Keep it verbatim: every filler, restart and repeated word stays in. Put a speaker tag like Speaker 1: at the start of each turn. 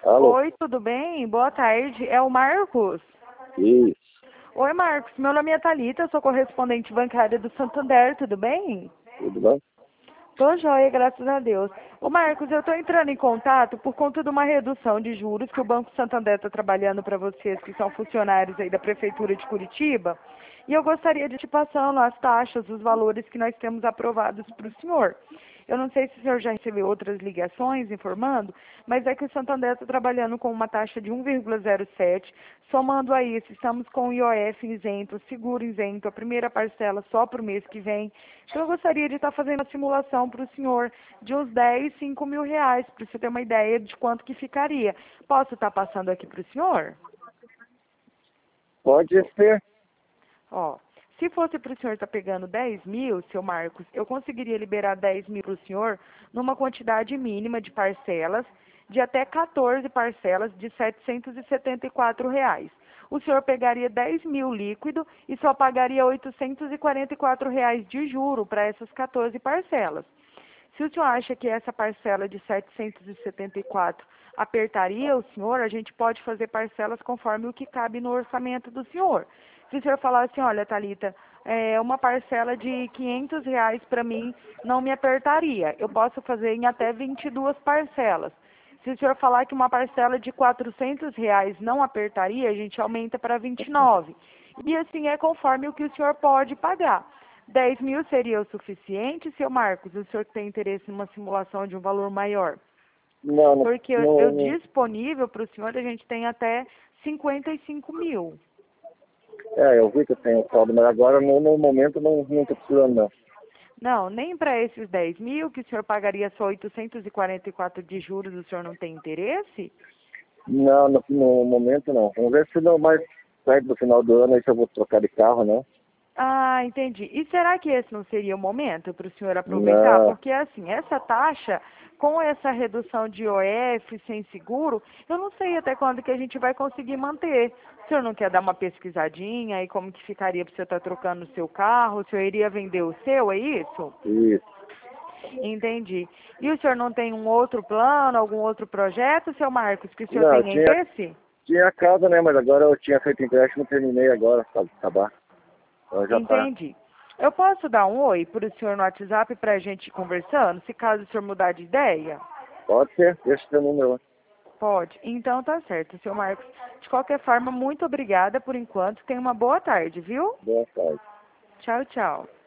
Speaker 1: Alô?
Speaker 2: Oi, tudo bem? Boa tarde. É o Marcos?
Speaker 1: Isso.
Speaker 2: Oi, Marcos. Meu nome é Thalita, eu sou correspondente bancária do Santander, tudo bem?
Speaker 1: Tudo bem?
Speaker 2: Tô joia, graças a Deus. Ô, Marcos, eu tô entrando em contato por conta de uma redução de juros que o Banco Santander está trabalhando para vocês que são funcionários aí da Prefeitura de Curitiba. E eu gostaria de te passando as taxas, os valores que nós temos aprovados para o senhor. Eu não sei se o senhor já recebeu outras ligações informando, mas é que o Santander está trabalhando com uma taxa de um vírgula zero sete, somando a isso, estamos com o I O F isento, seguro isento, a primeira parcela só para o mês que vem. Então eu gostaria de estar fazendo a simulação para o senhor de uns dez, cinco mil reais, para você ter uma ideia de quanto que ficaria. Posso estar passando aqui para o senhor?
Speaker 1: Pode ser.
Speaker 2: Ó, se fosse para o senhor estar pegando dez mil, seu Marcos, eu conseguiria liberar dez mil para o senhor numa quantidade mínima de parcelas, de até quatorze parcelas de setecentos e setenta e quatro reais. O senhor pegaria dez mil líquido e só pagaria oitocentos e quarenta e quatro reais de juro para essas quatorze parcelas. Se o senhor acha que essa parcela de setecentos e setenta e quatro apertaria o senhor, a gente pode fazer parcelas conforme o que cabe no orçamento do senhor. Se o senhor falar assim, olha, Thalita, é, uma parcela de quinhentos reais para mim não me apertaria. Eu posso fazer em até vinte e duas parcelas. Se o senhor falar que uma parcela de quatrocentos reais não apertaria, a gente aumenta para vinte e nove. E assim é conforme o que o senhor pode pagar. dez mil seria o suficiente, seu Marcos? O senhor tem interesse em uma simulação de um valor maior?
Speaker 1: Não, não.
Speaker 2: Porque eu,
Speaker 1: não,
Speaker 2: eu
Speaker 1: não.
Speaker 2: disponível para o senhor, a gente tem até cinquenta e cinco mil.
Speaker 1: É, eu vi que eu tenho saldo, mas agora no, no momento não não estou precisando não.
Speaker 2: Não, nem para esses dez mil, que o senhor pagaria só oitocentos e quarenta e quatro de juros, o senhor não tem interesse?
Speaker 1: Não, no, no momento não. Vamos ver se não mais perto do final do ano aí se eu vou trocar de carro, né?
Speaker 2: Ah, entendi. E será que esse não seria o momento para o senhor aproveitar?
Speaker 1: Não.
Speaker 2: Porque, assim, essa taxa, com essa redução de I O F sem seguro, eu não sei até quando que a gente vai conseguir manter. O senhor não quer dar uma pesquisadinha aí como que ficaria para o senhor estar trocando o seu carro? O senhor iria vender o seu, é isso?
Speaker 1: Isso.
Speaker 2: Entendi. E o senhor não tem um outro plano, algum outro projeto, seu Marcos, que o senhor
Speaker 1: Não, eu
Speaker 2: tenha
Speaker 1: tinha,
Speaker 2: interesse?
Speaker 1: tinha casa, né? Mas agora eu tinha feito empréstimo, terminei agora, para acabar. Então já tá.
Speaker 2: Entendi. Eu posso dar um oi para o senhor no WhatsApp para a gente ir conversando, se caso o senhor mudar de ideia?
Speaker 1: Pode ser, deixa o seu número lá.
Speaker 2: Pode. Então tá certo, seu Marcos. De qualquer forma, muito obrigada por enquanto. Tenha uma boa tarde, viu?
Speaker 1: Boa tarde.
Speaker 2: Tchau, tchau.